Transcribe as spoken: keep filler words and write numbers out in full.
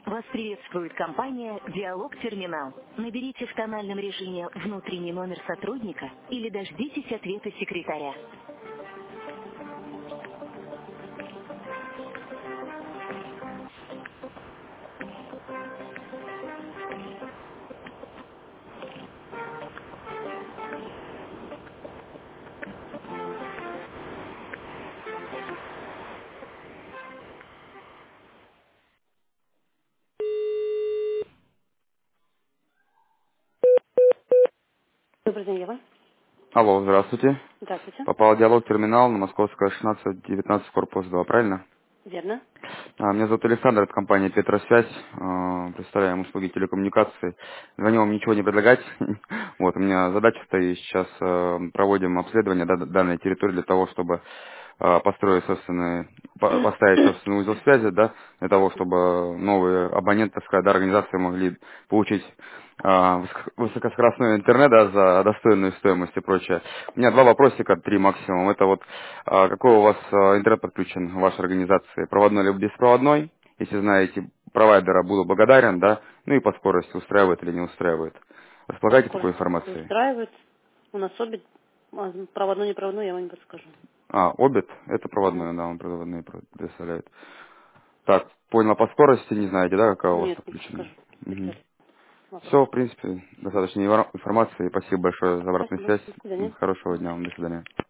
Вас приветствует компания «Диалог Терминал». Наберите в тональном режиме внутренний номер сотрудника или дождитесь ответа секретаря. Добрый день, Ева. Алло, здравствуйте. Здравствуйте. Попал диалог терминал на Московская шестнадцать девятнадцать, корпус два, правильно? Верно. А, Меня зовут Александр, это компания Петросвязь. А, Представляем услуги телекоммуникации. Звоню вам ничего не предлагать. Вот, у меня задача стоит сейчас, э, проводим обследование да- данной территории для того, чтобы э, построить собственный, по- поставить собственный узел связи, да, для того, чтобы новые абоненты, так сказать, да, организации могли получить а, высоко- высокоскоростной интернет, да, за достойную стоимость и прочее. У меня два вопросика, три максимум. Это вот а, какой у вас а, интернет подключен в вашей организации, проводной либо беспроводной? Если знаете провайдера, буду благодарен, да, ну и по скорости устраивает или не устраивает. По Располагаете такой скорости все информацией? устраивает. У нас обе а, проводной, не проводной, я вам не подскажу. А, обед, это Мгм. проводной, да, он проводные предоставляет. Так, понял, по скорости не знаете, да, какая у вас Нет, не подключена? подскажу. Такие Все, вопросы. в принципе, достаточно информации. Спасибо большое за обратную Спасибо. связь. До свидания. Хорошего дня вам, до свидания.